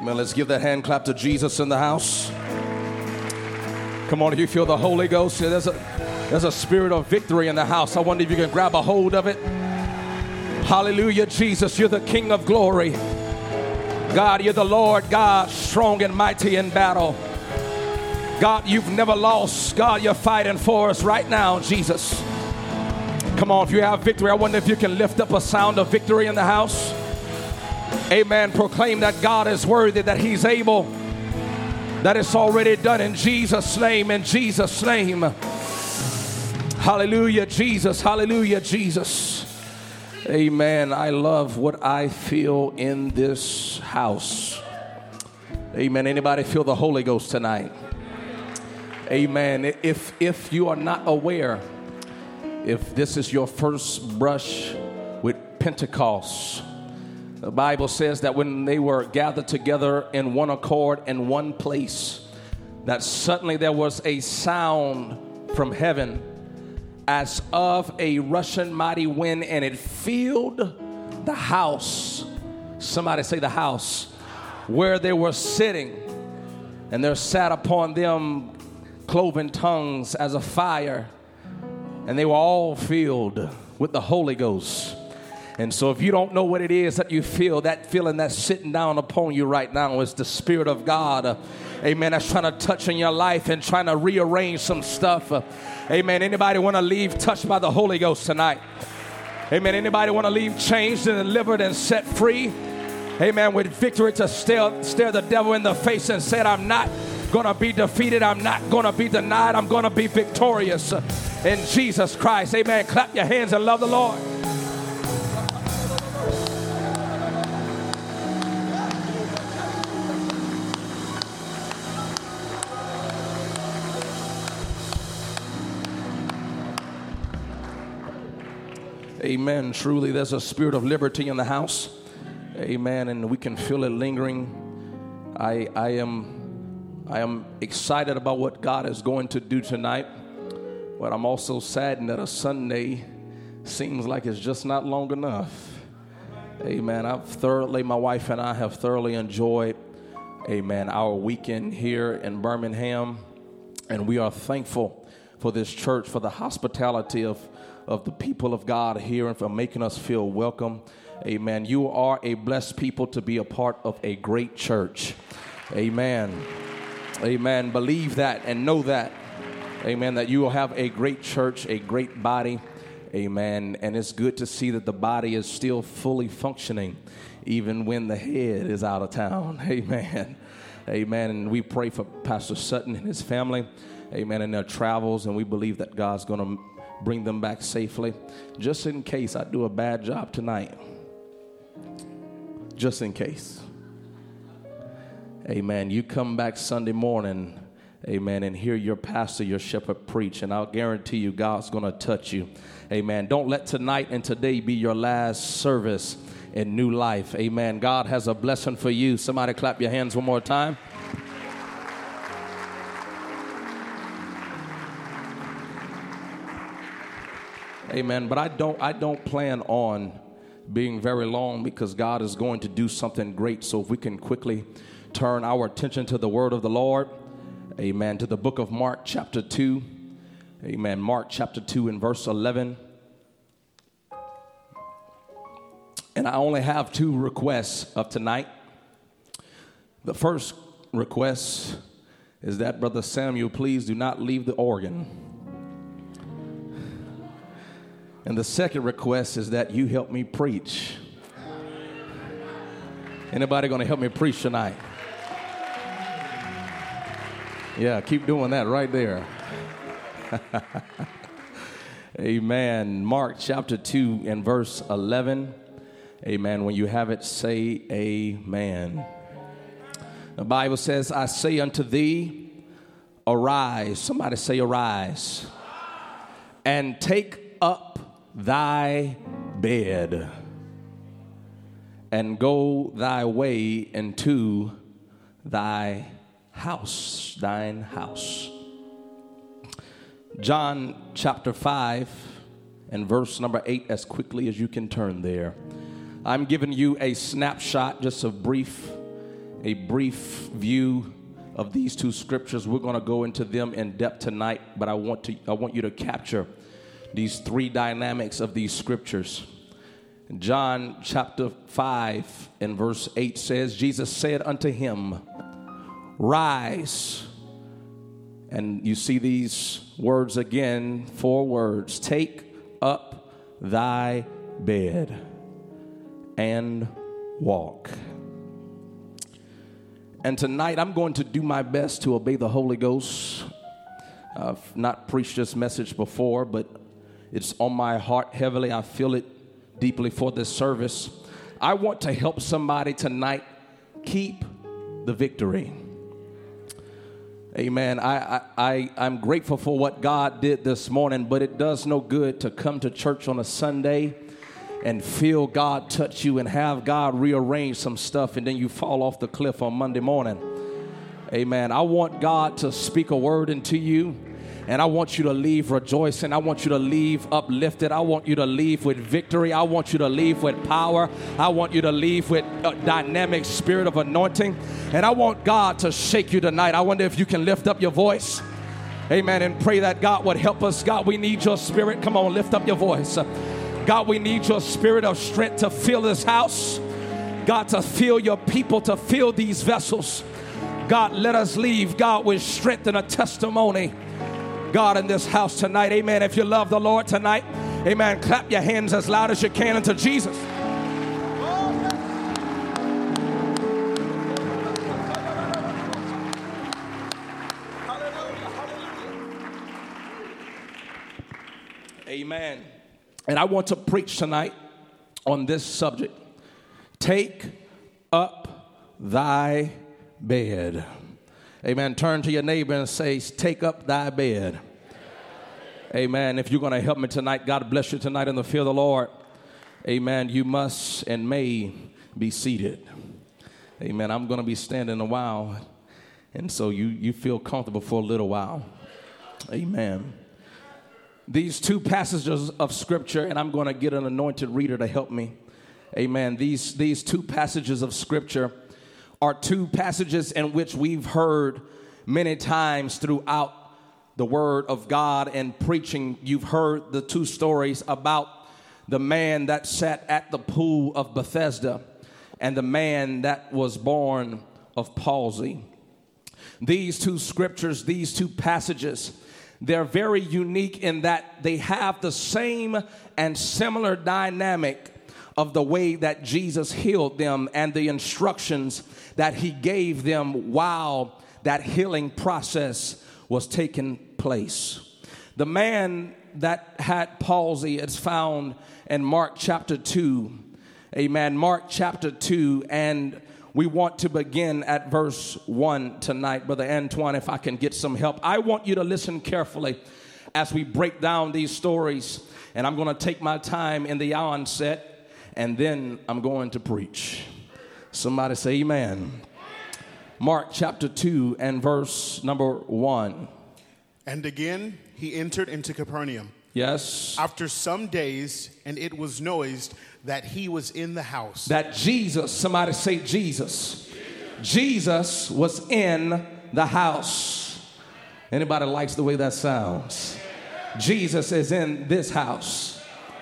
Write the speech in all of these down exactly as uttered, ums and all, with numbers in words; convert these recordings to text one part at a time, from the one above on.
Amen. Let's give that hand clap to Jesus in the house. Come on, if you feel the Holy Ghost, there's a, there's a spirit of victory in the house. I wonder if you can grab a hold of it. Hallelujah, Jesus, you're the King of glory. God, you're the Lord, God, strong and mighty in battle. God, you've never lost. God, you're fighting for us right now, Jesus. Come on, if you have victory, I wonder if you can lift up a sound of victory in the house. Amen. Proclaim that God is worthy, that he's able, that it's already done in Jesus' name, in Jesus' name. Hallelujah, Jesus. Hallelujah, Jesus. Amen. I love what I feel in this house. Amen. Anybody feel the Holy Ghost tonight? Amen. If, if you are not aware, if this is your first brush with Pentecost, the Bible says that when they were gathered together in one accord in one place, that suddenly there was a sound from heaven as of a rushing mighty wind, and it filled the house. Somebody say the house where they were sitting, and there sat upon them cloven tongues as a fire, and they were all filled with the Holy Ghost. And so if you don't know what it is that you feel, that feeling that's sitting down upon you right now is the Spirit of God. Uh, amen. That's trying to touch in your life and trying to rearrange some stuff. Uh, amen. Anybody want to leave touched by the Holy Ghost tonight? Amen. Anybody want to leave changed and delivered and set free? Amen. With victory to stare, stare the devil in the face and said, I'm not going to be defeated. I'm not going to be denied. I'm going to be victorious uh, in Jesus Christ. Amen. Clap your hands and love the Lord. Amen. Truly, there's a spirit of liberty in the house. Amen. And we can feel it lingering. I, I am, I am excited about what God is going to do tonight. But I'm also saddened that a Sunday seems like it's just not long enough. Amen. I've thoroughly, my wife and I have thoroughly enjoyed, amen, our weekend here in Birmingham. And we are thankful for this church, for the hospitality of of the people of God here, and for making us feel welcome. Amen. You are a blessed people to be a part of a great church. Amen. Amen. Believe that and know that. Amen. That you will have a great church, a great body. Amen. And it's good to see that the body is still fully functioning, even when the head is out of town. Amen. Amen. And we pray for Pastor Sutton and his family. Amen. In their travels, and we believe that God's going to bring them back safely. Just in case I do a bad job tonight. Just in case. Amen. You come back Sunday morning, amen, and hear your pastor, your shepherd preach, and I'll guarantee you God's going to touch you. Amen. Don't let tonight and today be your last service in new life. Amen. God has a blessing for you. Somebody clap your hands one more time. Amen. But I don't I don't plan on being very long, because God is going to do something great. So if we can quickly turn our attention to the word of the Lord. Amen. To the book of Mark chapter two. Amen. Mark chapter two and verse eleven. And I only have two requests of tonight. The first request is that Brother Samuel, please do not leave the organ. And the second request is that you help me preach. Anybody going to help me preach tonight? Yeah, keep doing that right there. Amen. Mark chapter two and verse eleven. Amen. When you have it, say amen. The Bible says, I say unto thee, arise. Somebody say arise. And take up thy bed, and go thy way into thy house, thine house. John chapter five and verse number eight, as quickly as you can turn there. I'm giving you a snapshot, just a brief, a brief view of these two scriptures. We're going to go into them in depth tonight, but I want to I want you to capture these three dynamics of these scriptures. John chapter five and verse eight says, Jesus said unto him, rise. And you see these words again, four words, take up thy bed and walk. And tonight I'm going to do my best to obey the Holy Ghost. I've not preached this message before, but it's on my heart heavily. I feel it deeply for this service. I want to help somebody tonight keep the victory. Amen. I, I, I, I'm grateful for what God did this morning, but it does no good to come to church on a Sunday and feel God touch you and have God rearrange some stuff, and then you fall off the cliff on Monday morning. Amen. I want God to speak a word into you, and I want you to leave rejoicing. I want you to leave uplifted. I want you to leave with victory. I want you to leave with power. I want you to leave with a dynamic spirit of anointing. And I want God to shake you tonight. I wonder if you can lift up your voice. Amen. And pray that God would help us. God, we need your spirit. Come on, lift up your voice. God, we need your spirit of strength to fill this house. God, to fill your people, to fill these vessels. God, let us leave, God, with strength and a testimony, God, in this house tonight. Amen. If you love the Lord tonight, amen, clap your hands as loud as you can unto Jesus. Amen. And I want to preach tonight on this subject. Take up thy bed. Amen. Turn to your neighbor and say, take up thy bed. Amen. If you're going to help me tonight, God bless you tonight in the fear of the Lord. Amen. You must and may be seated. Amen. I'm going to be standing a while, and so you, you feel comfortable for a little while. Amen. These two passages of scripture, and I'm going to get an anointed reader to help me. Amen. These, these two passages of scripture are two passages in which we've heard many times throughout the word of God and preaching. You've heard the two stories about the man that sat at the pool of Bethesda and the man that was born of palsy. These two scriptures, these two passages, they're very unique in that they have the same and similar dynamic of the way that Jesus healed them and the instructions that he gave them while that healing process was taking place. The man that had palsy is found in Mark chapter two. Amen. Mark chapter two, and we want to begin at verse one tonight. Brother Antoine, if I can get some help. I want you to listen carefully as we break down these stories, and I'm going to take my time in the onset, and then I'm going to preach. Somebody say amen. Mark chapter two and verse number one. And again, he entered into Capernaum. Yes. After some days, and it was noised that he was in the house. That Jesus, somebody say Jesus. Jesus. Jesus was in the house. Anybody likes the way that sounds? Jesus is in this house.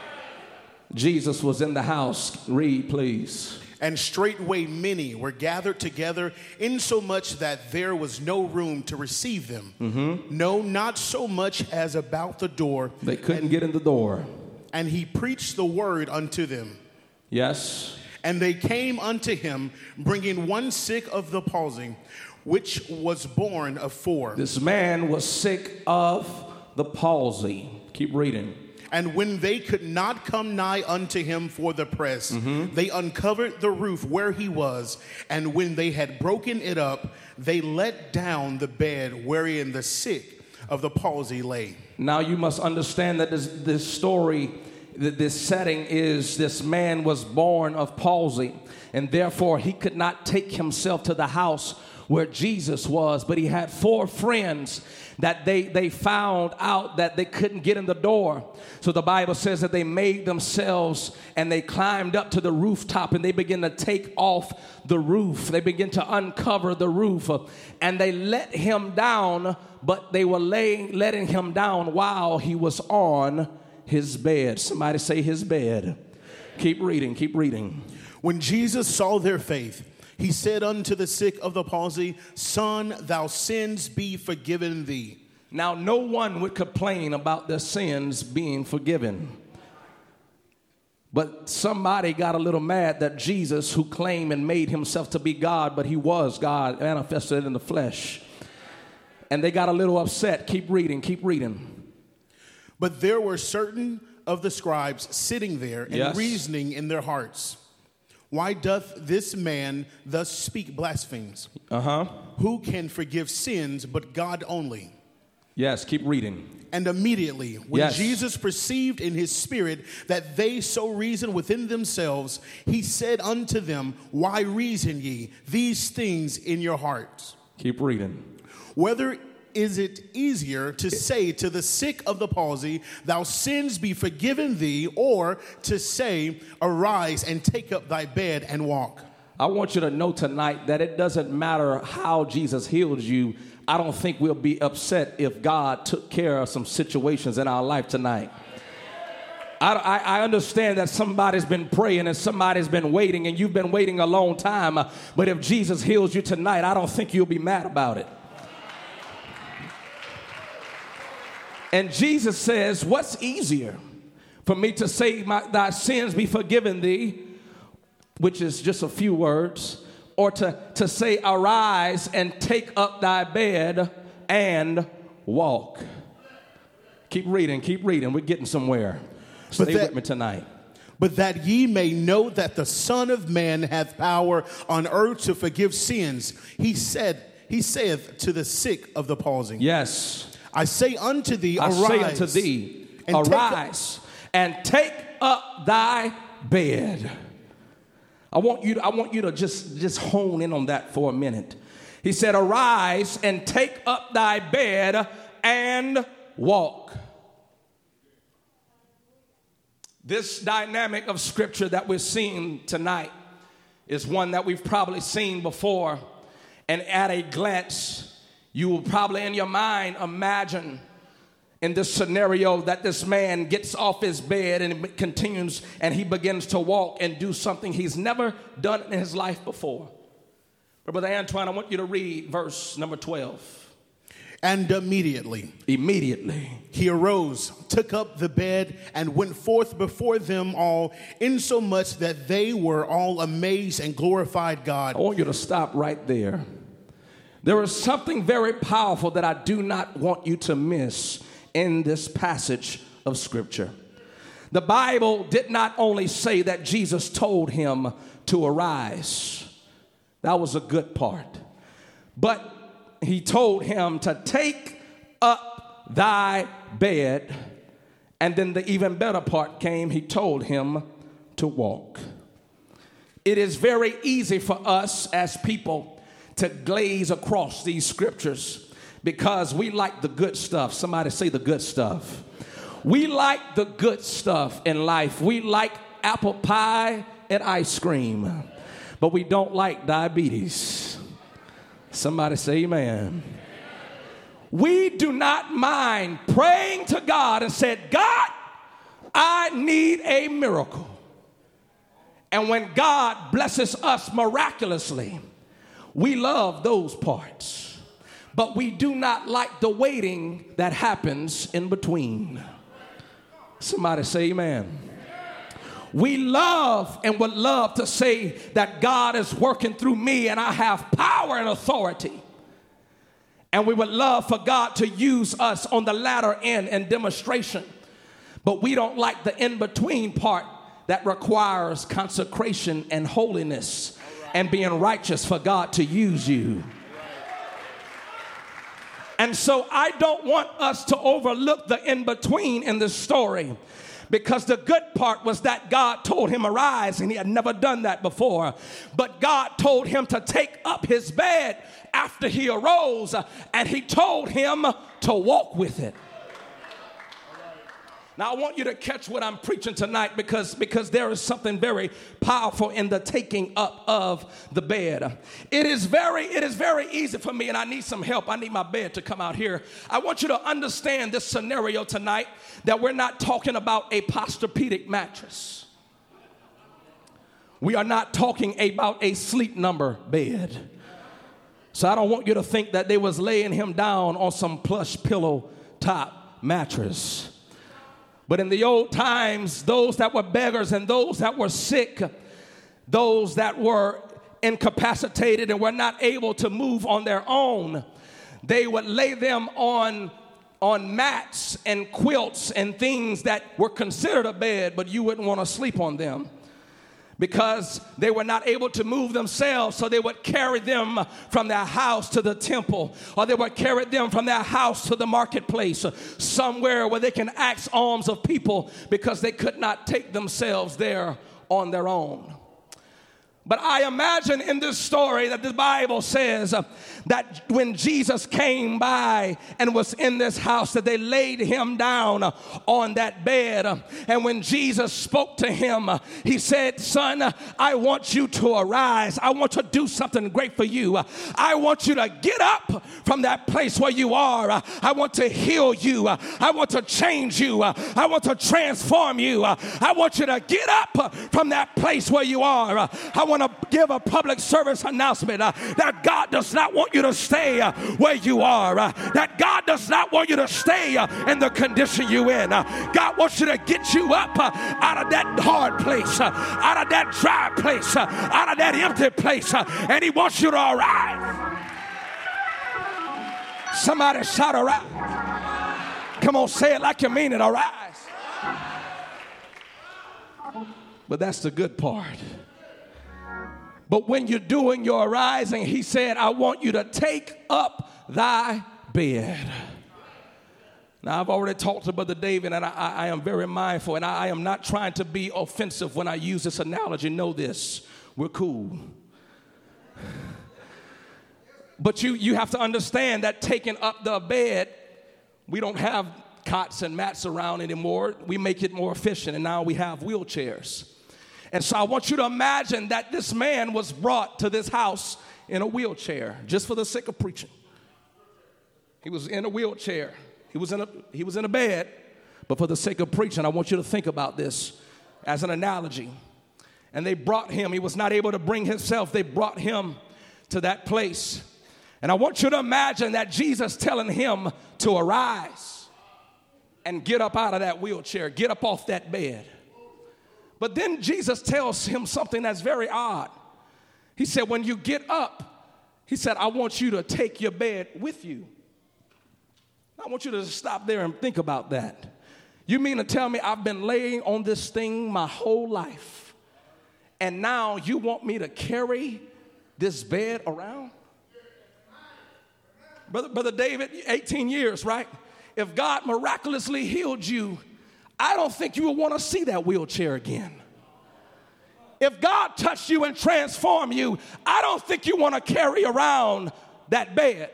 Jesus was in the house. Read, please. And straightway many were gathered together, insomuch that there was no room to receive them. Mm-hmm. No, not so much as about the door. They couldn't and, get in the door. And he preached the word unto them. Yes. And they came unto him, bringing one sick of the palsy, which was born of four. This man was sick of the palsy. Keep reading. And when they could not come nigh unto him for the press, mm-hmm. they uncovered the roof where he was. And when they had broken it up, they let down the bed wherein the sick of the palsy lay. Now you must understand that this, this story This setting is this man was born of palsy, and therefore he could not take himself to the house where Jesus was, but he had four friends that they, they found out that they couldn't get in the door. So the Bible says that they made themselves and they climbed up to the rooftop and they began to take off the roof. They began to uncover the roof uh, and they let him down, but they were laying, letting him down while he was on his bed. Somebody say his bed. Keep reading, keep reading. When Jesus saw their faith, he said unto the sick of the palsy, Son, thy sins be forgiven thee. Now, no one would complain about their sins being forgiven. But somebody got a little mad that Jesus, who claimed and made himself to be God, but he was God, manifested in the flesh. And they got a little upset. Keep reading, keep reading. But there were certain of the scribes sitting there and yes. reasoning in their hearts, why doth this man thus speak blasphemies? Uh-huh. Who can forgive sins but God only? Yes, keep reading. And immediately, when yes. Jesus perceived in his spirit that they so reasoned within themselves, he said unto them, Why reason ye these things in your hearts? Keep reading. Whether is it easier to say to the sick of the palsy, Thy sins be forgiven thee, or to say, Arise and take up thy bed and walk? I want you to know tonight that it doesn't matter how Jesus healed you. I don't think we'll be upset if God took care of some situations in our life tonight. I, I, I understand that somebody's been praying and somebody's been waiting and you've been waiting a long time. But if Jesus heals you tonight, I don't think you'll be mad about it. And Jesus says, what's easier for me to say my, thy sins be forgiven thee, which is just a few words, or to, to say arise and take up thy bed and walk? Keep reading, keep reading. We're getting somewhere. Stay that, with me tonight. But that ye may know that the Son of Man hath power on earth to forgive sins, he said, he saith to the sick of the palsy. Yes. I say unto thee, I arise. say unto thee, and arise take and take up thy bed. I want you to, I want you to just, just hone in on that for a minute. He said, arise and take up thy bed and walk. This dynamic of scripture that we're seeing tonight is one that we've probably seen before. And at a glance, you will probably in your mind imagine in this scenario that this man gets off his bed and continues and he begins to walk and do something he's never done in his life before. But Brother Antoine, I want you to read verse number twelve. And immediately, immediately, he arose, took up the bed, and went forth before them all, insomuch that they were all amazed and glorified God. I want you to stop right there. There is something very powerful that I do not want you to miss in this passage of scripture. The Bible did not only say that Jesus told him to arise. That was a good part. But he told him to take up thy bed. And then the even better part came. He told him to walk. It is very easy for us as people to glaze across these scriptures because we like the good stuff. Somebody say the good stuff. We like the good stuff in life. We like apple pie and ice cream, but we don't like diabetes. Somebody say amen. We do not mind praying to God and said, God, I need a miracle. And when God blesses us miraculously, we love those parts. But we do not like the waiting that happens in between. Somebody say amen. We love and would love to say that God is working through me and I have power and authority. And we would love for God to use us on the latter end in demonstration. But we don't like the in-between part that requires consecration and holiness and being righteous for God to use you. And so I don't want us to overlook the in-between in this story, Because the good part was that God told him arise, and he had never done that before. But God told him to take up his bed after he arose, and he told him to walk with it. Now, I want you to catch what I'm preaching tonight, because, because there is something very powerful in the taking up of the bed. It is very, it is very easy for me, and I need some help. I need my bed to come out here. I want you to understand this scenario tonight, that we're not talking about a Posturepedic mattress. We are not talking about a sleep number bed. So I don't want you to think that they was laying him down on some plush pillow top mattress. But in the old times, those that were beggars and those that were sick, those that were incapacitated and were not able to move on their own, they would lay them on, on mats and quilts and things that were considered a bed, but you wouldn't want to sleep on them, because they were not able to move themselves. So they would carry them from their house to the temple, or they would carry them from their house to the marketplace, somewhere where they can ask alms of people, because they could not take themselves there on their own. But I imagine in this story that the Bible says uh, that when Jesus came by and was in this house, that they laid him down uh, on that bed. Uh, and when Jesus spoke to him, uh, he said, son, uh, I want you to arise. I want to do something great for you. Uh, I want you to get up from that place where you are. Uh, I want to heal you. Uh, I want to change you. Uh, I want to transform you. Uh, I want you to get up uh, from that place where you are. Uh, I want to give a public service announcement uh, that God does not want you to stay uh, where you are. Uh, that God does not want you to stay uh, in the condition you're in. Uh, God wants you to get you up uh, out of that hard place, uh, out of that dry place, uh, out of that empty place, uh, and he wants you to arise. Somebody shout arise. Come on, say it like you mean it, arise. But that's the good part. But when you're doing your arising, he said, I want you to take up thy bed. Now, I've already talked to Brother David, and I, I am very mindful, and I, I am not trying to be offensive when I use this analogy. Know this, we're cool. But you, you have to understand that taking up the bed, we don't have cots and mats around anymore. We make it more efficient, and now we have wheelchairs. And so I want you to imagine that this man was brought to this house in a wheelchair, just for the sake of preaching. He was in a wheelchair. He was in a, he was in a bed, but for the sake of preaching, I want you to think about this as an analogy. And they brought him. He was not able to bring himself. They brought him to that place. And I want you to imagine that Jesus telling him to arise and get up out of that wheelchair, get up off that bed. But then Jesus tells him something that's very odd. He said, when you get up, he said, I want you to take your bed with you. I want you to stop there and think about that. You mean to tell me I've been laying on this thing my whole life, and now you want me to carry this bed around? Brother, Brother David, eighteen years, right? If God miraculously healed you, I don't think you would want to see that wheelchair again. If God touched you and transformed you, I don't think you want to carry around that bed.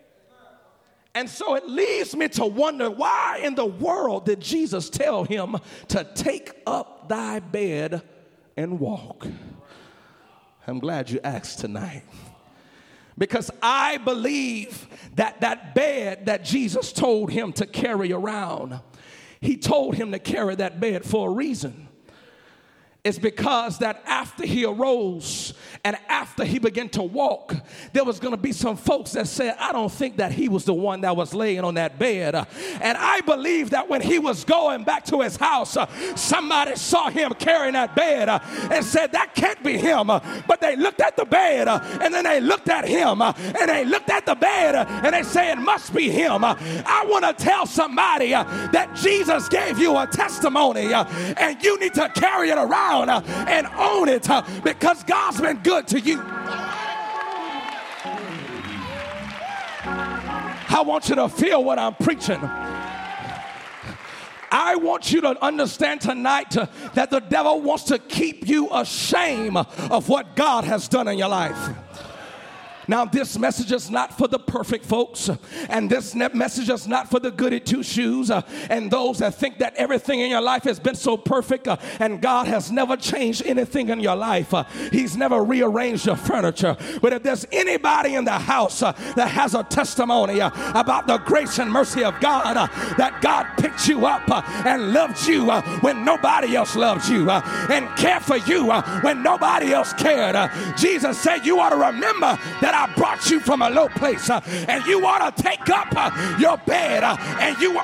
And so it leads me to wonder, why in the world did Jesus tell him to take up thy bed and walk? I'm glad you asked tonight. Because I believe that that bed that Jesus told him to carry around, he told him to carry that bed for a reason. It's because that after he arose and after he began to walk, there was going to be some folks that said, I don't think that he was the one that was laying on that bed. And I believe that when he was going back to his house, somebody saw him carrying that bed and said, that can't be him. But they looked at the bed and then they looked at him and they looked at the bed and they say, it must be him. I want to tell somebody that Jesus gave you a testimony and you need to carry it around and own it because God's been good to you. I want you to feel what I'm preaching. I want you to understand tonight uh, that the devil wants to keep you ashamed of what God has done in your life. Now, this message is not for the perfect folks, and this message is not for the goody two shoes uh, and those that think that everything in your life has been so perfect uh, and God has never changed anything in your life. Uh, he's never rearranged your furniture. But if there's anybody in the house uh, that has a testimony uh, about the grace and mercy of God, uh, that God picked you up uh, and loved you uh, when nobody else loved you uh, and cared for you uh, when nobody else cared. Uh, Jesus said you ought to remember that I brought you from a low place, uh, and you ought to take up uh, your bed, uh, and you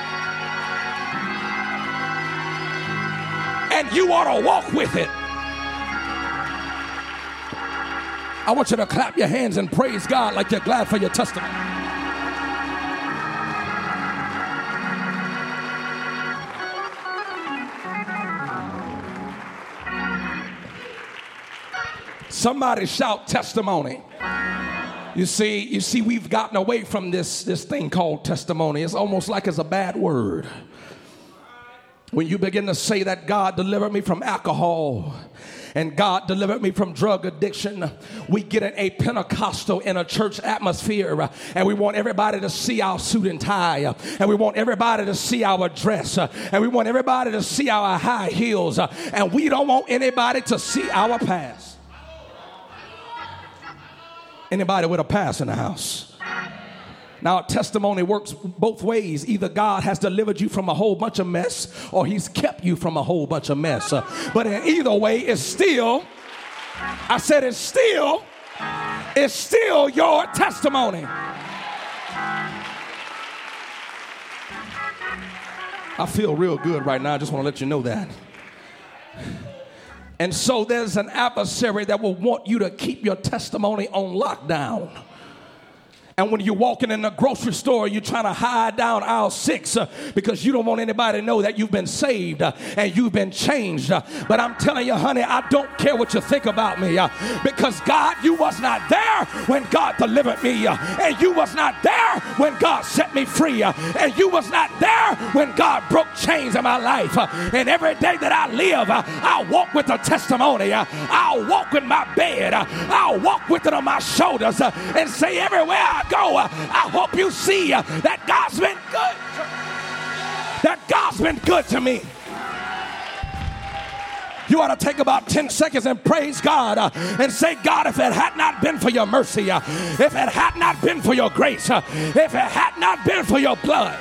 and you ought to walk with it. I want you to clap your hands and praise God like you're glad for your testimony. Somebody shout testimony. You see, you see, we've gotten away from this, this thing called testimony. It's almost like it's a bad word. When you begin to say that God delivered me from alcohol and God delivered me from drug addiction, we get in a Pentecostal in a church atmosphere, uh, and we want everybody to see our suit and tie, uh, and we want everybody to see our dress, uh, and we want everybody to see our high heels, uh, and we don't want anybody to see our past. Anybody with a past in the house? Now, testimony works both ways. Either God has delivered you from a whole bunch of mess, or he's kept you from a whole bunch of mess. Uh, but in either way, it's still, I said it's still, it's still your testimony. I feel real good right now. I just want to let you know that. And so there's an adversary that will want you to keep your testimony on lockdown. And when you're walking in the grocery store, you're trying to hide down aisle six uh, because you don't want anybody to know that you've been saved uh, and you've been changed. Uh, but I'm telling you, honey, I don't care what you think about me uh, because God, you was not there when God delivered me, uh, and you was not there when God set me free, uh, and you was not there when God broke chains in my life. Uh, and every day that I live, uh, I'll walk with a testimony. Uh, I'll walk with my bed. Uh, I'll walk with it on my shoulders uh, and say everywhere I go, uh, I hope you see uh, that God's been good. That God's been good to me. You ought to take about ten seconds and praise God uh, and say, God, if it had not been for your mercy, uh, if it had not been for your grace, uh, if it had not been for your blood.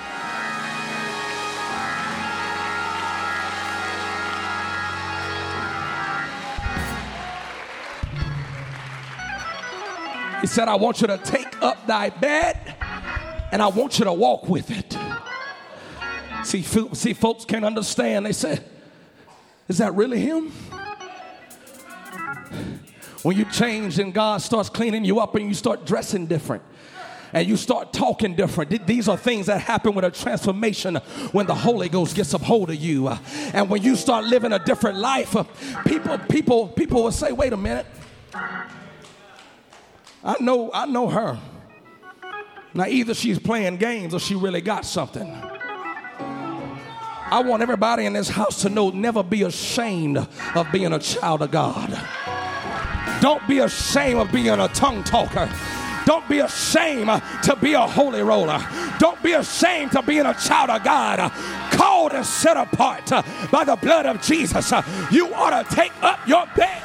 He said, I want you to take up thy bed and I want you to walk with it. See, see, folks can't understand. They say, is that really him? When you change and God starts cleaning you up and you start dressing different and you start talking different. These are things that happen with a transformation when the Holy Ghost gets a hold of you. And when you start living a different life, people, people, people will say, wait a minute. I know, I know her. Now, either she's playing games or she really got something. I want everybody in this house to know, never be ashamed of being a child of God. Don't be ashamed of being a tongue talker. Don't be ashamed to be a holy roller. Don't be ashamed to being a child of God, called and set apart by the blood of Jesus. You ought to take up your bed.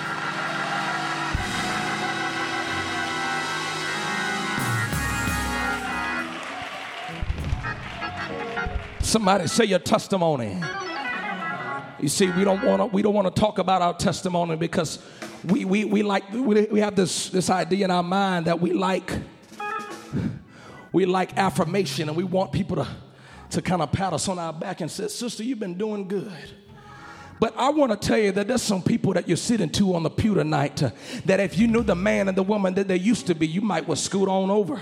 Somebody say your testimony. You see, we don't want to we don't want to talk about our testimony because we we we like we, we have this this idea in our mind that we like we like affirmation, and we want people to to kind of pat us on our back and say, sister, you've been doing good. But I want to tell you that there's some people that you're sitting to on the pew tonight uh, that if you knew the man and the woman that they used to be, you might well scoot on over.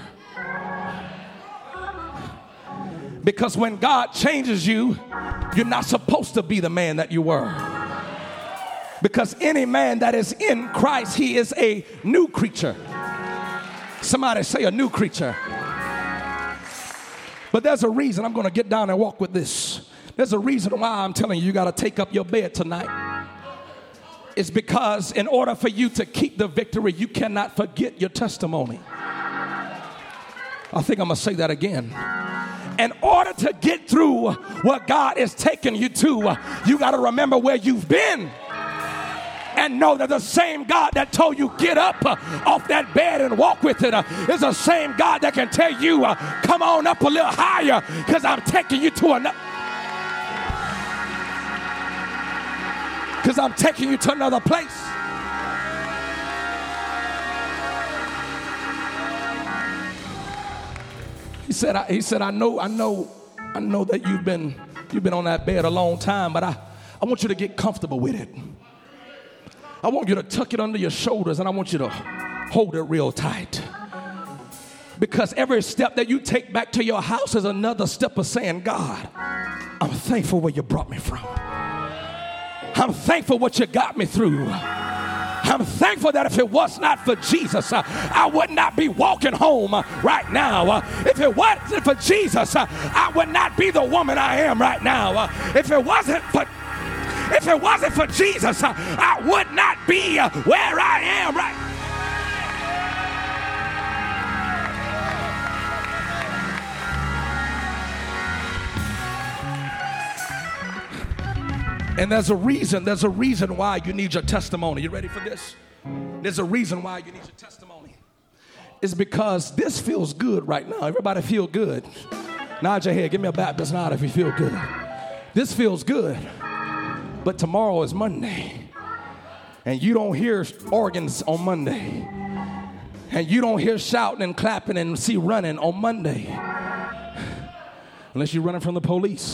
Because when God changes you, you're not supposed to be the man that you were. Because any man that is in Christ, he is a new creature. Somebody say a new creature. But there's a reason I'm going to get down and walk with this. There's a reason why I'm telling you, you got to take up your bed tonight. It's because in order for you to keep the victory, you cannot forget your testimony. I think I'm going to say that again. In order to get through what God is taking you to, you got to remember where you've been. And know that the same God that told you get up uh, off that bed and walk with it uh, is the same God that can tell you uh, come on up a little higher because I'm taking you to another. Because I'm taking you to another place. He said, I, he said, I know, I know, I know that you've been, you've been on that bed a long time, but I, I want you to get comfortable with it. I want you to tuck it under your shoulders and I want you to hold it real tight. Because every step that you take back to your house is another step of saying, God, I'm thankful where you brought me from. I'm thankful what you got me through. I'm thankful that if it was not for Jesus, uh, I would not be walking home uh, right now. Uh, if it wasn't for Jesus, uh, I would not be the woman I am right now. Uh, if it wasn't for If it wasn't for Jesus, uh, I would not be uh, where I am right now. And there's a reason, there's a reason why you need your testimony. You ready for this? There's a reason why you need your testimony. It's because this feels good right now. Everybody feel good. Nod your head. Give me a Baptist nod if you feel good. This feels good. But tomorrow is Monday. And you don't hear organs on Monday. And you don't hear shouting and clapping and see running on Monday. Unless you're running from the police.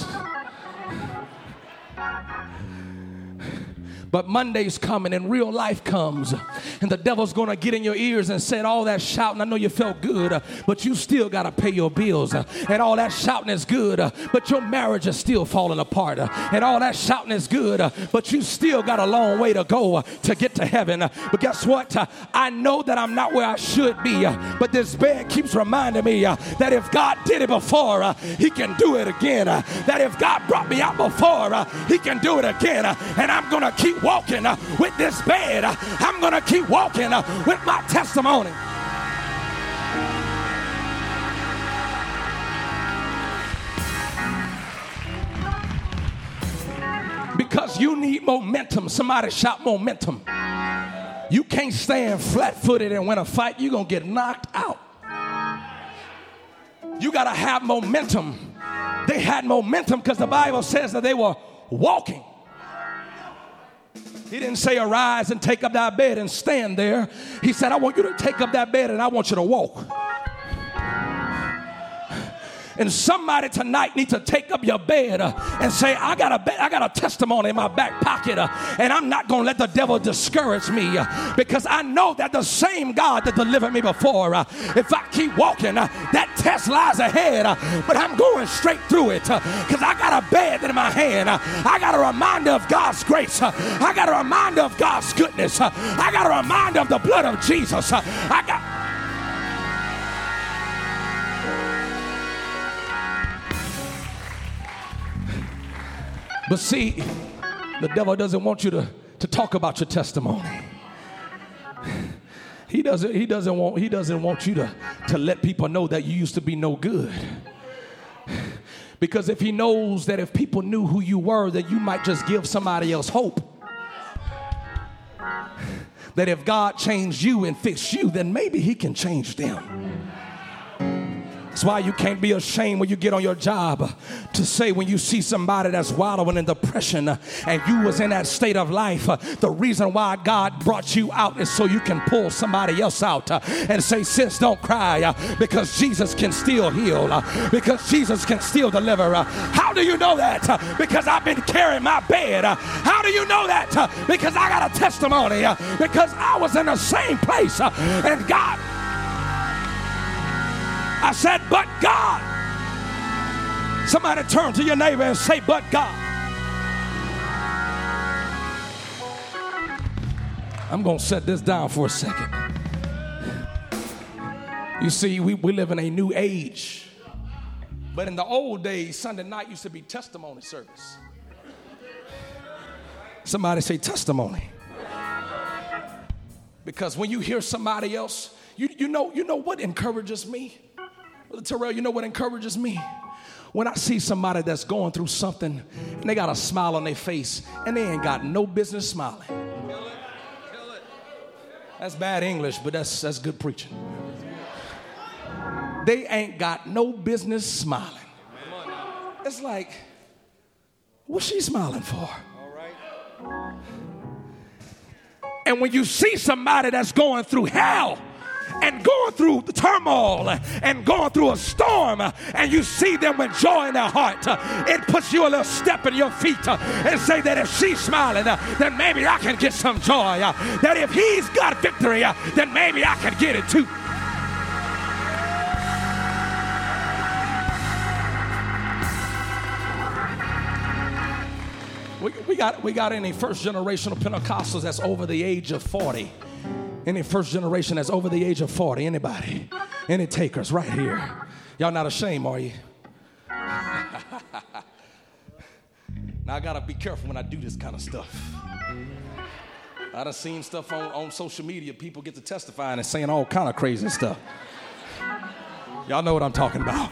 But Monday's coming and real life comes. And the devil's going to get in your ears and say all that shouting. I know you felt good, uh, but you still got to pay your bills. Uh, and all that shouting is good, uh, but your marriage is still falling apart. Uh, and all that shouting is good, uh, but you still got a long way to go uh, to get to heaven. Uh, but guess what? Uh, I know that I'm not where I should be. Uh, but this bed keeps reminding me uh, that if God did it before, uh, he can do it again. Uh, that if God brought me out before, uh, he can do it again. Uh, and I'm going to keep walking uh, with this bed. Uh, I'm going to keep walking uh, with my testimony. Because you need momentum. Somebody shout momentum. You can't stand flat-footed and win a fight. You're going to get knocked out. You got to have momentum. They had momentum because the Bible says that they were walking. He didn't say arise and take up thy bed and stand there. He said, I want you to take up that bed and I want you to walk. And somebody tonight needs to take up your bed uh, and say, I got a be- I got a testimony in my back pocket, uh, and I'm not going to let the devil discourage me uh, because I know that the same God that delivered me before, uh, if I keep walking, uh, that test lies ahead, uh, but I'm going straight through it because uh, I got a bed in my hand. Uh, I got a reminder of God's grace. Uh, I got a reminder of God's goodness. Uh, I got a reminder of the blood of Jesus. Uh, I got... But see, the devil doesn't want you to, to talk about your testimony. He doesn't, he doesn't want, he doesn't want you to, to let people know that you used to be no good. Because if he knows that if people knew who you were, that you might just give somebody else hope. That if God changed you and fixed you, then maybe he can change them. That's why you can't be ashamed when you get on your job to say when you see somebody that's wallowing in depression and you was in that state of life, the reason why God brought you out is so you can pull somebody else out and say, sis, don't cry because Jesus can still heal, because Jesus can still deliver. How do you know that? Because I've been carrying my bed. How do you know that? Because I got a testimony, because I was in the same place and God... I said, but God. Somebody turn to your neighbor and say, but God. I'm going to set this down for a second. You see, we, we live in a new age. But in the old days, Sunday night used to be testimony service. Somebody say testimony. Because when you hear somebody else, you, you know, you know what encourages me? Brother Terrell, you know what encourages me? When I see somebody that's going through something and they got a smile on their face and they ain't got no business smiling. Kill it. Kill it. That's bad English, but that's, that's good preaching. They ain't got no business smiling. It's like, what's she smiling for? All right. And when you see somebody that's going through hell and going through the turmoil and going through a storm and you see them with joy in their heart, it puts you a little step in your feet and say that if she's smiling, then maybe I can get some joy. That if he's got victory, then maybe I can get it too. We, we got we got any first generation of Pentecostals that's over the age of forty? Any first generation that's over the age of forty? Anybody? Any takers right here? Y'all not ashamed, are you? Now I gotta be careful when I do this kind of stuff. I done seen stuff on, on social media. People get to testifying and saying all kind of crazy stuff. Y'all know what I'm talking about.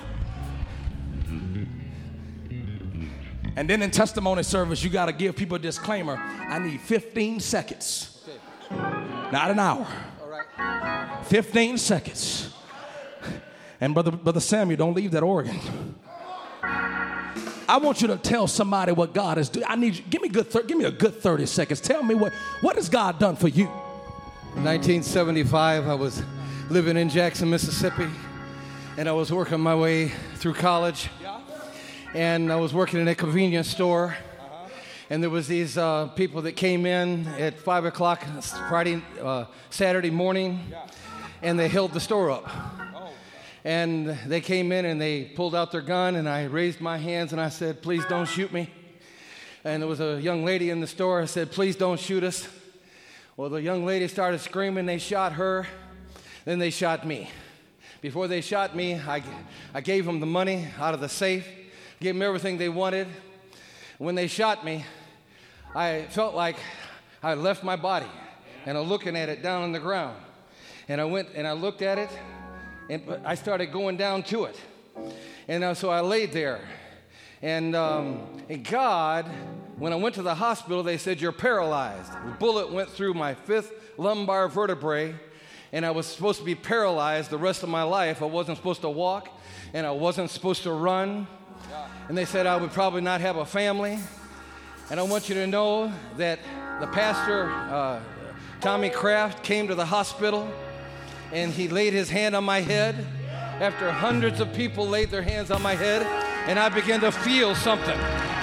And then in testimony service, you got to give people a disclaimer. I need fifteen seconds, okay. Not an hour. All right. fifteen seconds. And brother, brother Samuel, don't leave that organ. I want you to tell somebody what God is doing. I need you. Give me good. Thir- give me a good thirty seconds. Tell me what what has God done for you. nineteen seventy-five, I was living in Jackson, Mississippi, and I was working my way through college. Yeah. And I was working in a convenience store, uh-huh. And there was these uh, people that came in at five o'clock Friday, uh, Saturday morning, yeah. And they held the store up. Oh. And they came in and they pulled out their gun, and I raised my hands and I said, "Please don't shoot me." And there was a young lady in the store. I said, "Please don't shoot us." Well, the young lady started screaming. They shot her. Then they shot me. Before they shot me, I, I gave them the money out of the safe. Gave them everything they wanted. When they shot me, I felt like I left my body, and I'm looking at it down on the ground. And I went and I looked at it, and I started going down to it. And uh, so I laid there. And, um, and God, when I went to the hospital, they said, "You're paralyzed." The bullet went through my fifth lumbar vertebrae, and I was supposed to be paralyzed the rest of my life. I wasn't supposed to walk, and I wasn't supposed to run. And they said I would probably not have a family. And I want you to know that the pastor, uh, Tommy Kraft, came to the hospital and he laid his hand on my head after hundreds of people laid their hands on my head, and I began to feel something.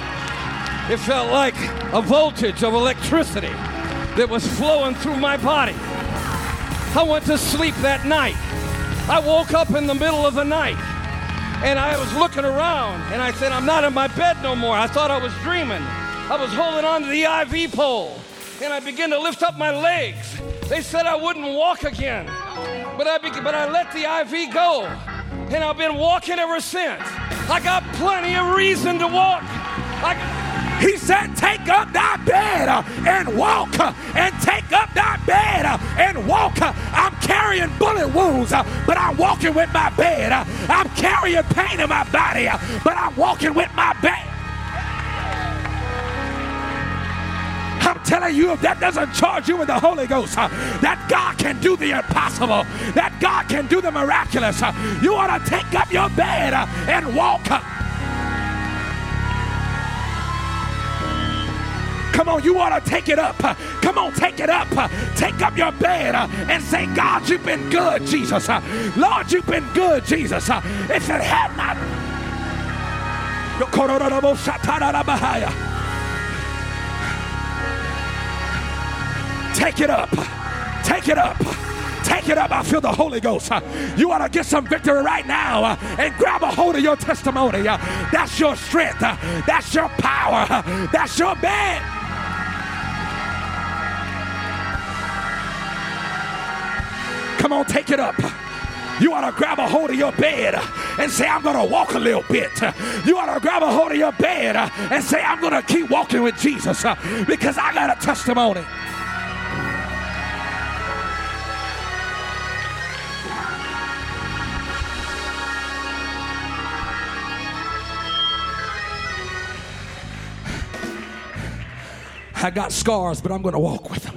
It felt like a voltage of electricity that was flowing through my body. I went to sleep that night. I woke up in the middle of the night. And I was looking around, and I said, "I'm not in my bed no more." I thought I was dreaming. I was holding on to the I V pole, and I began to lift up my legs. They said I wouldn't walk again, but I be- but I let the I V go, and I've been walking ever since. I got plenty of reason to walk. I He said, "Take up thy bed uh, and walk, uh, and take up thy bed uh, and walk." Uh, I'm carrying bullet wounds, uh, but I'm walking with my bed. Uh, I'm carrying pain in my body, uh, but I'm walking with my bed. I'm telling you, if that doesn't charge you with the Holy Ghost, uh, that God can do the impossible, that God can do the miraculous. Uh, you ought to take up your bed uh, and walk. Uh, Come on, you ought to take it up. Come on, take it up. Take up your bed and say, "God, you've been good, Jesus. Lord, you've been good, Jesus. If it had not..." Take it up. Take it up. Take it up. I feel the Holy Ghost. You ought to get some victory right now and grab a hold of your testimony. That's your strength. That's your power. That's your bed. Come on, take it up. You ought to grab a hold of your bed and say, I'm going to walk a little bit. You ought to grab a hold of your bed and say, I'm going to keep walking with Jesus because I got a testimony. I got scars, but I'm going to walk with them.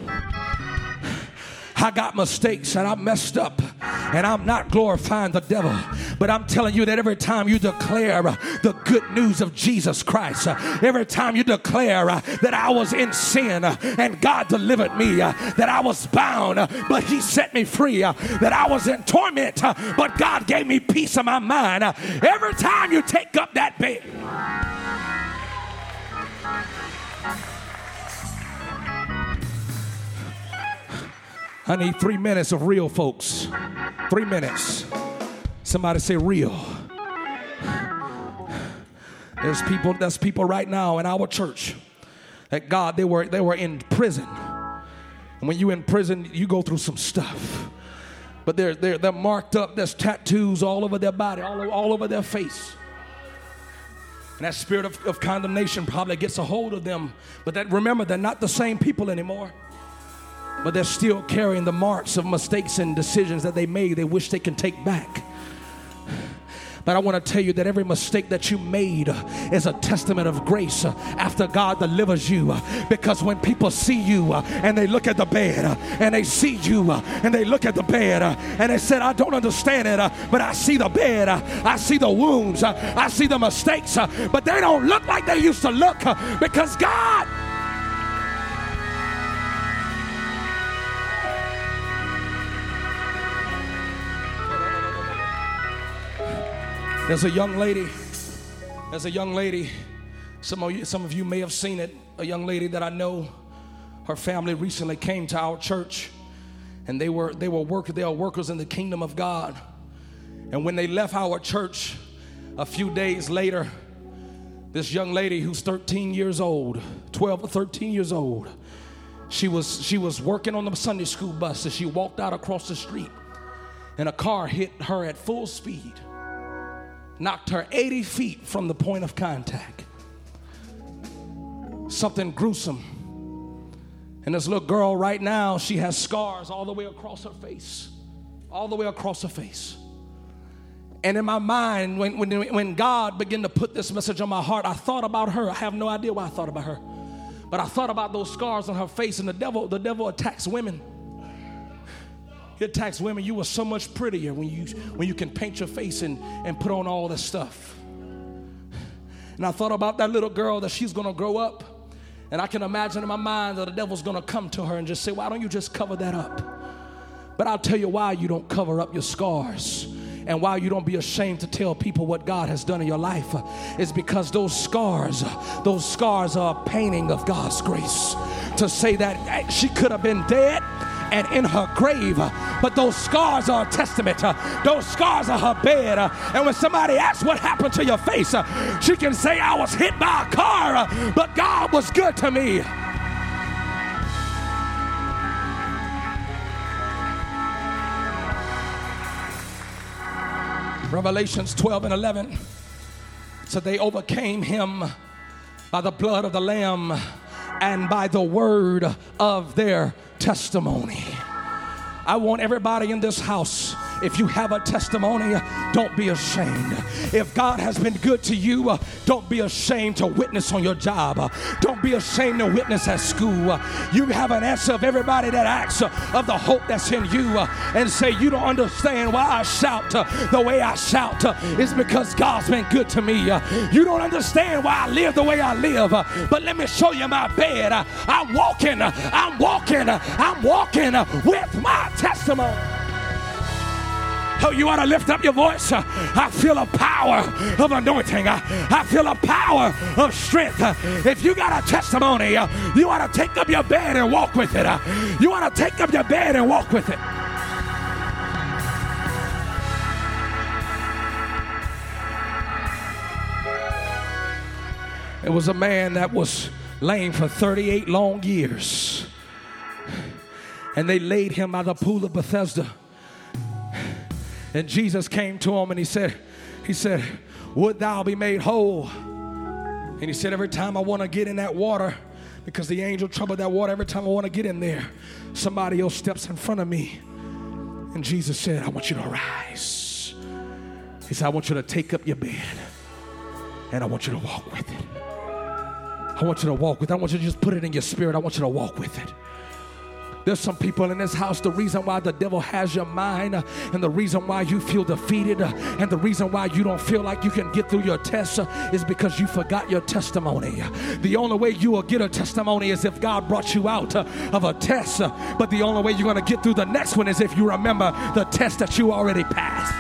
I got mistakes and I messed up, and I'm not glorifying the devil, but I'm telling you that every time you declare the good news of Jesus Christ, every time you declare that I was in sin and God delivered me, that I was bound but he set me free, that I was in torment but God gave me peace of my mind, every time you take up that bed, I need three minutes of real, folks. Three minutes. Somebody say real. There's people, there's people right now in our church that God, they were, they were in prison. And when you're in prison, you go through some stuff. But they're, they're, they're marked up. There's tattoos all over their body, all over, all over their face. And that spirit of, of condemnation probably gets a hold of them. But that, remember, they're not the same people anymore. But they're still carrying the marks of mistakes and decisions that they made they wish they can take back. But I want to tell you that every mistake that you made is a testament of grace after God delivers you. Because when people see you and they look at the bed and they see you and they look at the bed and they said, I don't understand it, but I see the bed, I see the wounds, I see the mistakes, but they don't look like they used to look because God. There's a young lady, there's a young lady, some of you, some of you may have seen it, a young lady that I know, her family recently came to our church, and they were they were workers, they are workers in the kingdom of God. And when they left our church a few days later, this young lady who's thirteen years old, twelve or thirteen years old, she was she was working on the Sunday school bus as she walked out across the street, and a car hit her at full speed. Knocked her eighty feet from the point of contact. Something gruesome. And this little girl right now, she has scars all the way across her face. All the way across her face. And in my mind, when, when, when God began to put this message on my heart, I thought about her. I have no idea why I thought about her. But I thought about those scars on her face, and the devil, the devil attacks women. He attacks women. You were so much prettier when you when you can paint your face and, and put on all this stuff. And I thought about that little girl that she's going to grow up. And I can imagine in my mind that the devil's going to come to her and just say, why don't you just cover that up? But I'll tell you why you don't cover up your scars. And why you don't be ashamed to tell people what God has done in your life is because those scars, those scars are a painting of God's grace. To say that she could have been dead and in her grave, but those scars are a testament. Those scars are her bed. And when somebody asks what happened to your face, she can say, I was hit by a car, but God was good to me. Revelations twelve and eleven. So they overcame him by the blood of the Lamb and by the word of their testimony. I want everybody in this house, if you have a testimony, don't be ashamed. If God has been good to you, don't be ashamed to witness on your job. Don't be ashamed to witness at school. You have an answer of everybody that asks of the hope that's in you and say, you don't understand why I shout the way I shout. It's because God's been good to me. You don't understand why I live the way I live, but let me show you my bed. I'm walking, I'm walking, I'm walking with my testimony. Oh, you ought to lift up your voice. I feel a power of anointing. I feel a power of strength. If you got a testimony, you ought to take up your bed and walk with it. You ought to take up your bed and walk with it. It was a man that was lame for thirty-eight long years. And they laid him by the pool of Bethesda. And Jesus came to him and he said, He said, would thou be made whole? And he said, every time I want to get in that water, because the angel troubled that water, every time I want to get in there, somebody else steps in front of me. And Jesus said, I want you to arise. He said, I want you to take up your bed and I want you to walk with it. I want you to walk with it. I want you to just put it in your spirit. I want you to walk with it. There's some people in this house, the reason why the devil has your mind uh, and the reason why you feel defeated uh, and the reason why you don't feel like you can get through your tests uh, is because you forgot your testimony. The only way you will get a testimony is if God brought you out uh, of a test, uh, but the only way you're going to get through the next one is if you remember the test that you already passed.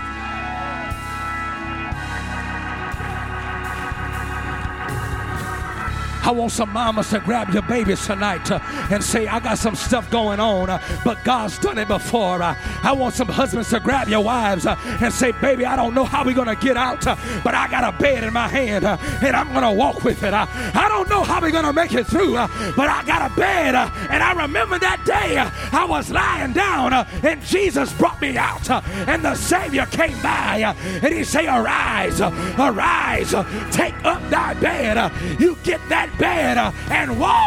I want some mamas to grab your babies tonight uh, and say, I got some stuff going on, uh, but God's done it before. Uh, I want some husbands to grab your wives uh, and say, baby, I don't know how we're going to get out, uh, but I got a bed in my hand uh, and I'm going to walk with it. Uh, I don't know how we're going to make it through, uh, but I got a bed. Uh, and I remember that day uh, I was lying down uh, and Jesus brought me out uh, and the Savior came by uh, and he said, arise, uh, arise, uh, take up thy bed. Uh, you get that bed uh, and walk.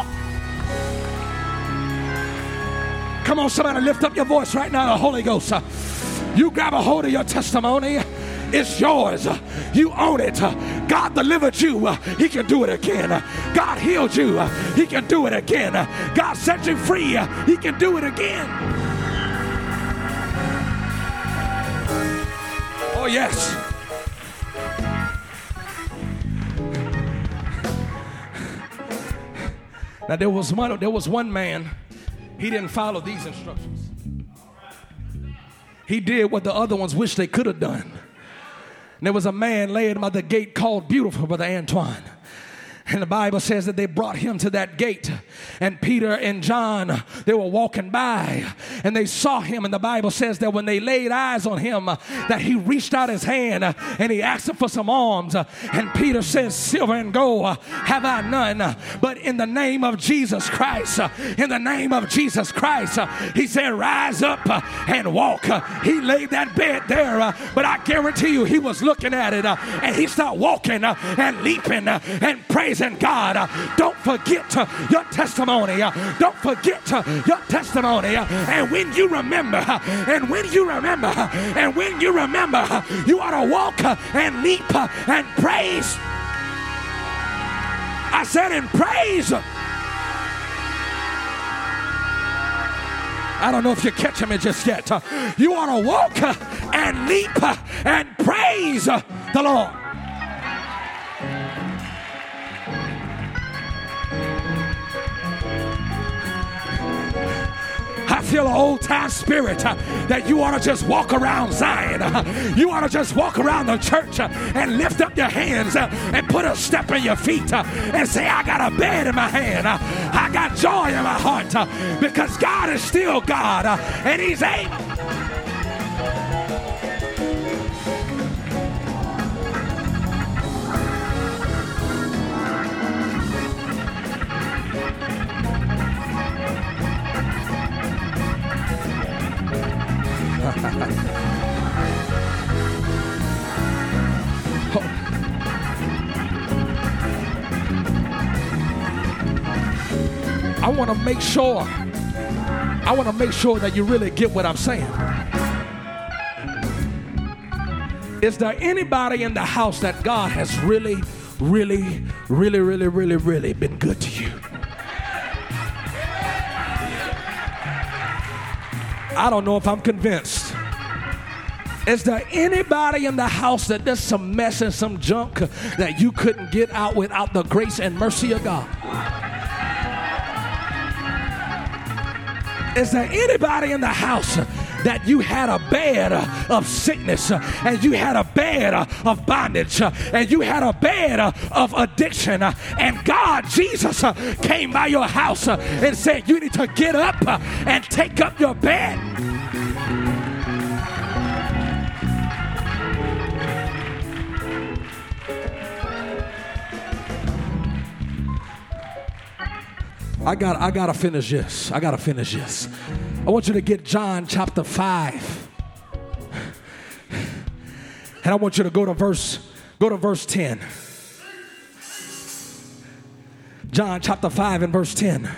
Come on, somebody lift up your voice right now, the Holy Ghost. Uh, you grab a hold of your testimony. It's yours. Uh, you own it. Uh, God delivered you. Uh, he can do it again. Uh, God healed you. Uh, he can do it again. Uh, God set you free. Uh, he can do it again. Oh, yes. Now there was one there was one man, he didn't follow these instructions. He did what the other ones wish they could have done. And there was a man laying by the gate called Beautiful, Brother Antoine. And the Bible says that they brought him to that gate. And Peter and John, they were walking by and they saw him. And the Bible says that when they laid eyes on him, uh, that he reached out his hand uh, and he asked them for some alms. Uh, and Peter says, silver and gold uh, have I none. Uh, but in the name of Jesus Christ, uh, in the name of Jesus Christ, uh, he said, rise up uh, and walk. Uh, he laid that bed there. Uh, but I guarantee you, he was looking at it uh, and he started walking uh, and leaping uh, and praising. And God, uh, don't forget uh, your testimony. Uh, don't forget uh, your testimony. Uh, and when you remember, uh, and when you remember, uh, and when you remember, uh, you ought to walk uh, and leap uh, and praise. I said, and praise. I don't know if you're catching me just yet. Uh, you ought to walk uh, and leap uh, and praise uh, the Lord. I feel an old time spirit uh, that you ought to just walk around Zion. Uh, you ought to just walk around the church uh, and lift up your hands uh, and put a step in your feet uh, and say, I got a bed in my hand. Uh, I got joy in my heart uh, because God is still God uh, and he's able. I want to make sure, I want to make sure that you really get what I'm saying. Is there anybody in the house that God has really, really, really, really, really, really been good to you? I don't know if I'm convinced. Is there anybody in the house that there's some mess and some junk that you couldn't get out without the grace and mercy of God? Is there anybody in the house that you had a bed of sickness and you had a bed of bondage and you had a bed of addiction and God, Jesus, came by your house and said, you need to get up and take up your bed? I got I gotta finish this. I gotta finish this. I want you to get John chapter five. And I want you to go to verse, go to verse ten. John chapter five and verse ten.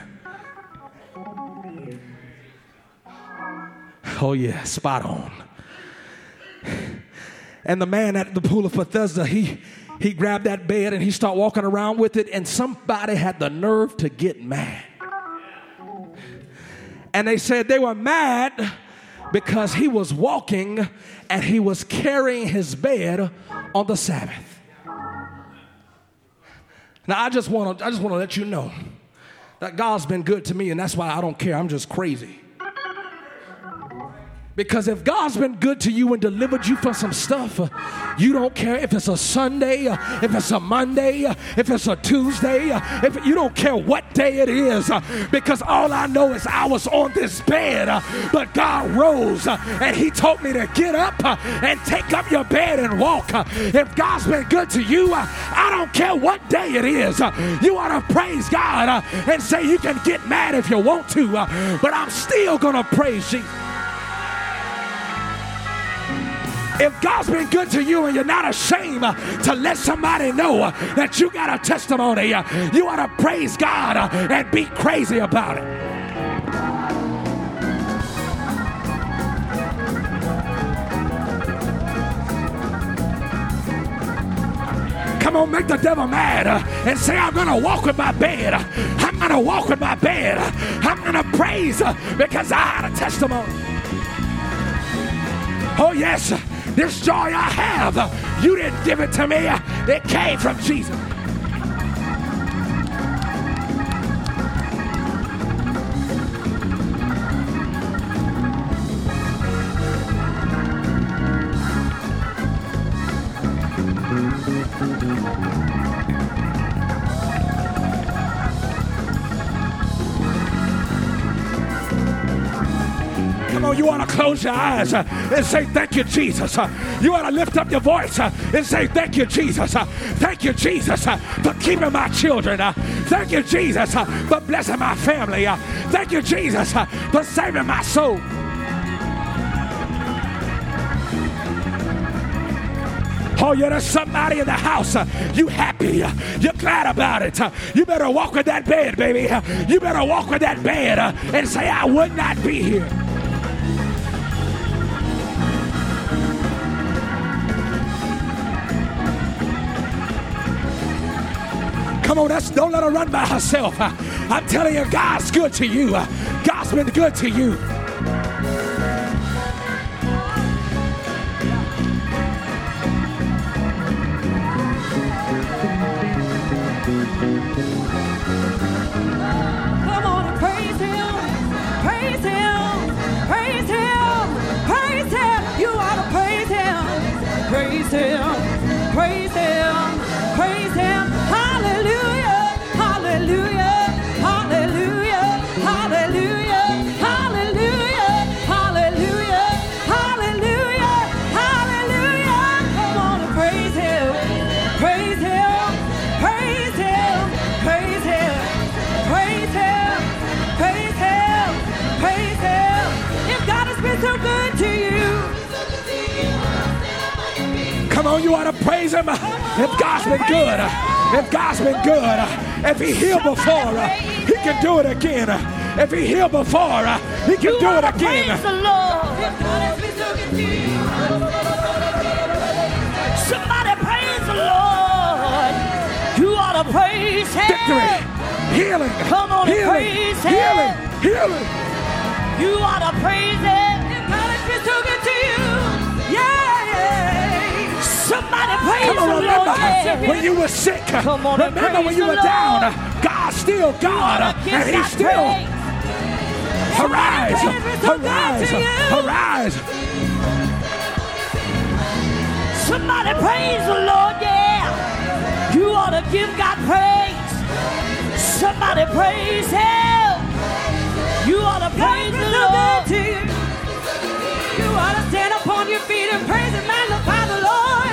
Oh yeah, spot on. And the man at the pool of Bethesda, he he grabbed that bed and he started walking around with it, and somebody had the nerve to get mad. And they said they were mad because he was walking and he was carrying his bed on the Sabbath. Now I just want to I just want to let you know that God's been good to me, and that's why I don't care. I'm just crazy. Because if God's been good to you and delivered you from some stuff, uh, you don't care if it's a Sunday, uh, if it's a Monday, uh, if it's a Tuesday, uh, if you don't care what day it is, uh, because all I know is I was on this bed, uh, but God rose uh, and he told me to get up uh, and take up your bed and walk. Uh, if God's been good to you, uh, I don't care what day it is. Uh, you ought to praise God uh, and say you can get mad if you want to, uh, but I'm still going to praise Jesus. If God's been good to you and you're not ashamed uh, to let somebody know uh, that you got a testimony, uh, you ought to praise God uh, and be crazy about it. Come on, make the devil mad uh, and say, I'm going to walk with my bed. Uh, I'm going to walk with my bed. Uh, I'm going to praise uh, because I had a testimony. Oh, yes. This joy I have, you didn't give it to me. It came from Jesus. You want to close your eyes uh, and say, thank you, Jesus. Uh, you want to lift up your voice uh, and say, thank you, Jesus. Uh, thank you, Jesus, uh, for keeping my children. Uh, thank you, Jesus, uh, for blessing my family. Uh, thank you, Jesus, uh, for saving my soul. Oh, yeah, there's somebody in the house. Uh, you happy. Uh, you're glad about it. Uh, you better walk with that bed, baby. Uh, you better walk with that bed uh, and say, I would not be here. Come on, that's, don't let her run by herself. Uh, I'm telling you, God's good to you. Uh, God's been good to you. Come on and praise him, praise him, praise him, praise him. You ought to praise him, praise him, praise him, praise him. Hallelujah, hallelujah, hallelujah, hallelujah, hallelujah, hallelujah, hallelujah, hallelujah. Come on and praise him, praise him, praise him, praise him, praise him, praise him, praise him. If God has been so good to you, come on, you ought to praise him. If God's been good, if God's been good, if he healed before, he can do it again. If he healed before, he can do it again. praise the Lord. If God has been so good to you, somebody praise the Lord. You ought to praise him. Victory, healing, Come on and healing, praise him. healing, healing. You ought to praise him. If God has been so good to you, yeah. Somebody praise Come on, the remember Lord. Yeah. when you were sick. Come on and Remember when praise you the were Lord. down. God's still God, Give and God he's still praise. arise, Somebody praise so good arise, to you. arise. Somebody praise the Lord, yeah. You ought to give God praise. Somebody praise him. You ought to praise the Lord. You ought to stand upon your feet and praise and magnify the Lord.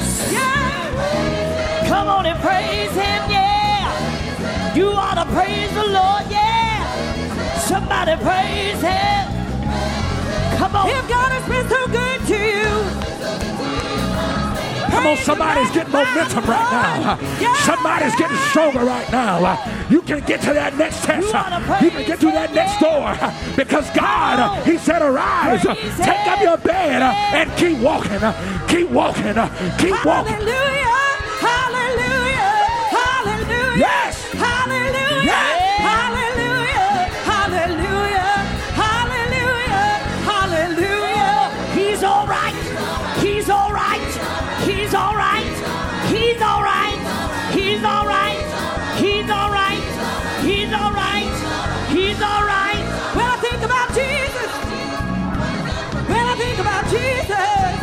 Yeah. Come on and praise him, yeah. You ought to praise the Lord, yeah. Somebody praise him. Come on. If God has been so good to you, Come on, somebody's getting momentum right now. Somebody's getting stronger right now. You can get to that next test. You can get to that next door. Because God, he said, arise, take up your bed and keep walking. Keep walking. Keep walking. Hallelujah. Hallelujah. Hallelujah. Yes. Hallelujah. Yes. Hallelujah. Hallelujah. Hallelujah. Hallelujah. He's all right. He's all right. He's all right. He's all right. He's all right. He's all right. He's all right. He's all right. When I think about Jesus, when I think about Jesus,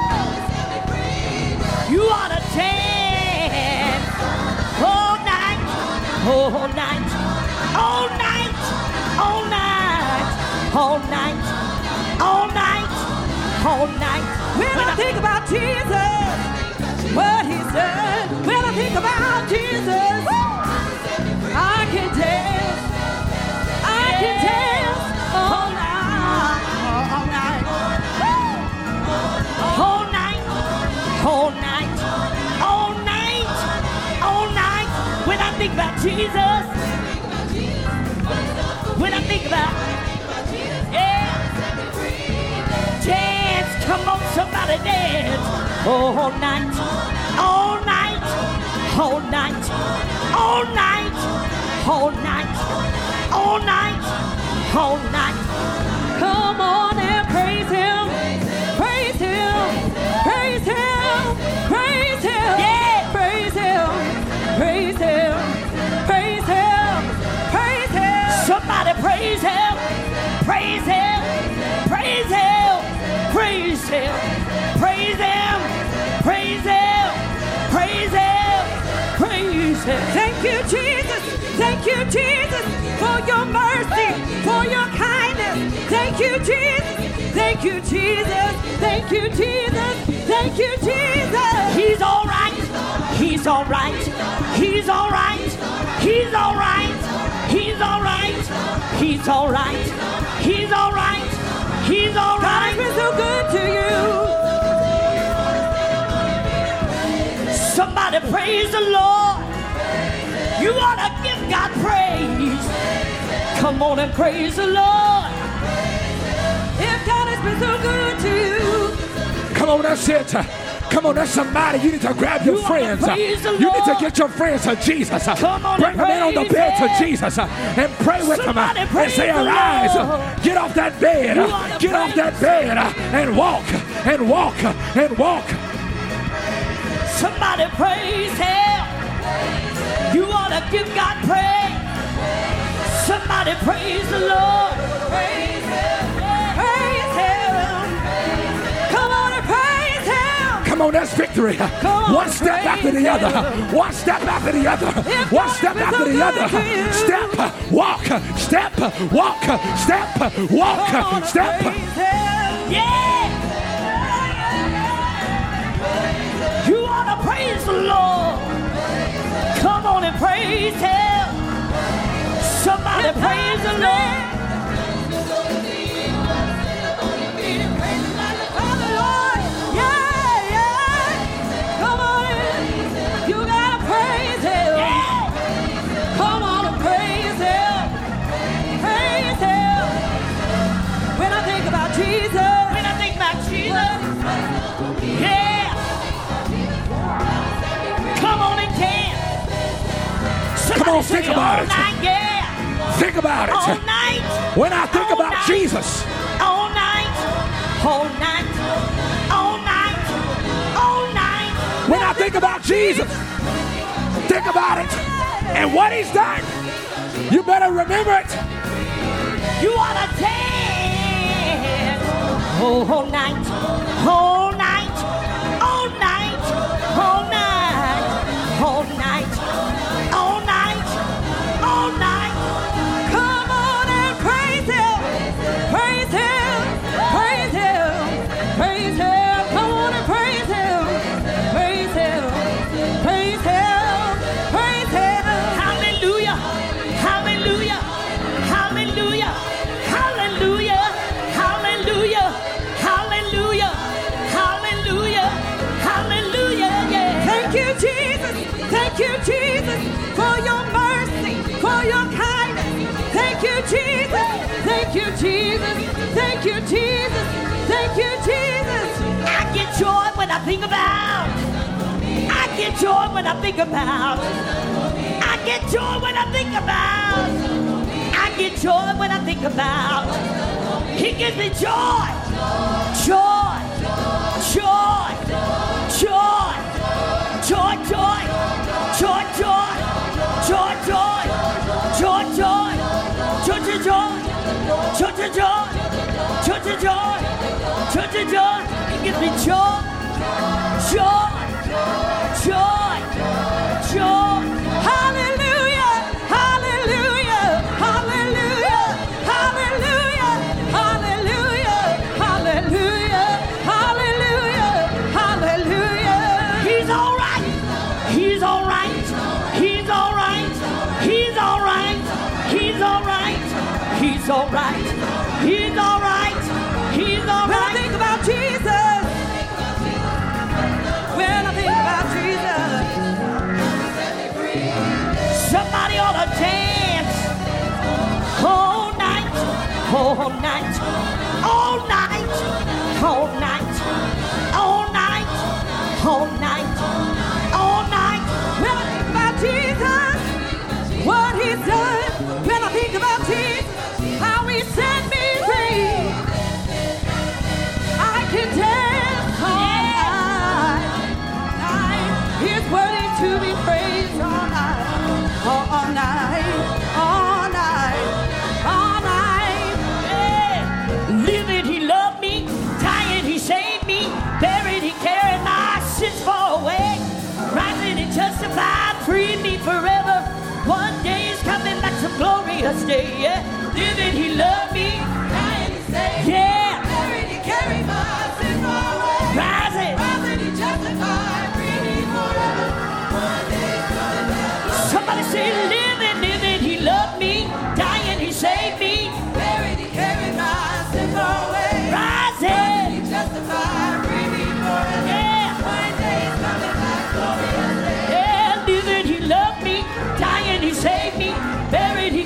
you ought to dance all night, all night, all night, all night, all night, all night, all night. When I think about Jesus, what he's done, when I think about Jesus, I can dance, I can dance all night, all night, all night, all night, all night, all night. When I think about Jesus, when I think about, yeah, dance, come on, somebody dance, all night, all night, all night, all night, all night, all night, all night. Come on and praise him, praise him, praise him, praise him, yeah, praise him, praise him, praise him, praise him. Somebody praise him, praise him, praise him, praise him, praise him, praise him, praise him, praise him. Thank you, Jesus. Thank you, Jesus, for your mercy, for your kindness. Thank you, Jesus. Thank you, Jesus. Thank you, Jesus. Thank you, Jesus. He's all right. He's all right. He's all right. He's all right. He's all right. He's all right. He's all right. He's all right. God's been so good to you. Somebody praise the Lord. You ought to give God praise. Come on and praise the Lord. If God has been so good to you. Come on, that's it. Come on, that's somebody. You need to grab your You friends. ought to praise the You need to Lord. get your friends to Jesus. Come on Bring and them in on the praise bed him. to Jesus and pray with Somebody them and praise say, the arise, Lord. get off that bed, You ought to get off praise that bed and walk and walk and walk. Somebody praise him. You ought to give God praise. Somebody praise the Lord. Praise him. Praise him. Come on and praise him. Come on, that's victory. on, One step after the praise other. him. One step after the other. If One God step has been after so the good other. to you. Step, walk, step, walk, step, walk, Come on and step. praise him. Yeah. You ought to praise the Lord. Come on and praise him. Somebody praise the Lord. Yeah, yeah. Come on in. You gotta praise him. Come on and praise him. Praise him. When I think about Jesus. When I think about Jesus. Yeah. Come on and dance. Come on, think about it. Night, yeah. Think about it. All night. When I think All about night. Jesus, All night. All night. All night. All night. when I think about Jesus, think about it and what he's done. You better remember it. You ought to dance. All night. All night. All night. All night. All night. All night. All night. Come on and praise him. Praise him. Praise him. Praise him. Come on and praise him. Praise him. Praise him. Praise him. Hallelujah. Hallelujah. Hallelujah. Hallelujah. Hallelujah. Hallelujah. think about. I get joy when I think about. I get joy when I think about. I get joy when I think about. He gives me joy. Joy. Joy. Joy. Joy, joy. Joy, joy. Joy, joy. Joy, joy. Joy, joy. Joy, joy, joy. Joy, joy, joy. Joy, joy, joy. He gives me joy. Joy. Joy. Joy. Hallelujah. Hallelujah. Hallelujah. Hallelujah. Hallelujah. Hallelujah. Hallelujah. Hallelujah. He's all right. He's all right. He's all right. He's all right. He's all right. He's all right. He's all right. He's all right. When I think about Jesus. When I think about Jesus. Somebody ought to dance all night, all night, all night, all night, all night, all night, all night. When I think about Jesus, what he's done. When I think about Jesus, how he set me free. I can dance all night, night. He's worthy to be praised all night, all, all night, all night, all night. Yeah. Living, he loved me. Dying, he saved me. Buried, he carried my sins far away. Rising, he justified, freed me forever. One day he's coming back, some glorious day. Yeah. Living, he loved